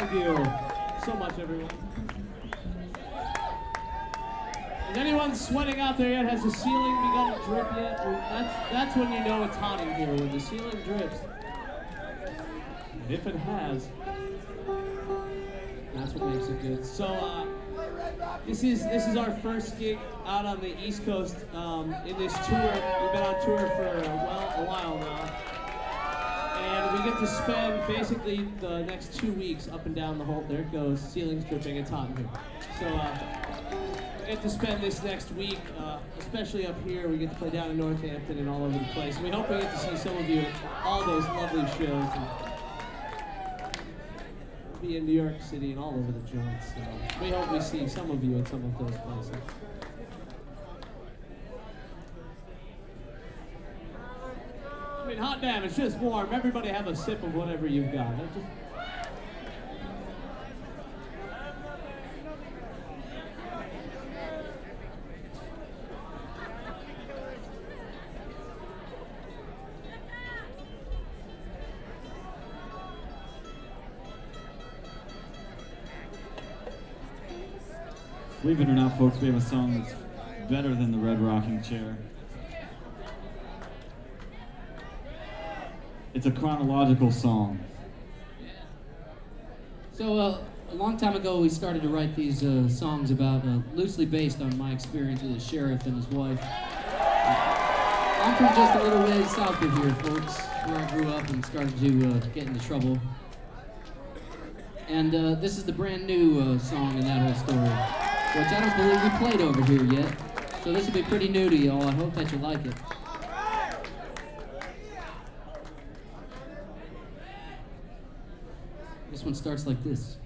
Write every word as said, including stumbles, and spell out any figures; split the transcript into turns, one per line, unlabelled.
Thank you so much, everyone. Is anyone sweating out there yet? Has the ceiling begun to drip yet? Well, that's, that's when you know it's hot in here, when the ceiling drips. And if it has, that's what makes it good. So, uh, this is this is our first gig out on the East Coast um, in this tour. We've been on tour for uh, well a while now. And we get to spend basically the next two weeks up and down the whole, there it goes, ceiling's dripping, it's hot in here. So uh, we get to spend this next week, uh, especially up here, we get to play down in Northampton and all over the place. We hope we get to see some of you at all those lovely shows. And be in New York City and all over the joints. So we hope we see some of you at some of those places. I mean, hot damn, it's just warm. Everybody have a sip of whatever you've got. That just...
Believe it or not, folks, we have a song that's better than the Red Rocking Chair. It's a chronological song.
So uh, a long time ago, we started to write these uh, songs about, uh, loosely based on my experience with the sheriff and his wife. I'm from just a little ways south of here, folks, where I grew up and started to uh, get into trouble. And uh, this is the brand new uh, song in that whole story, which I don't believe we played over here yet. So this will be pretty new to y'all. I hope that you like it. This one starts like this.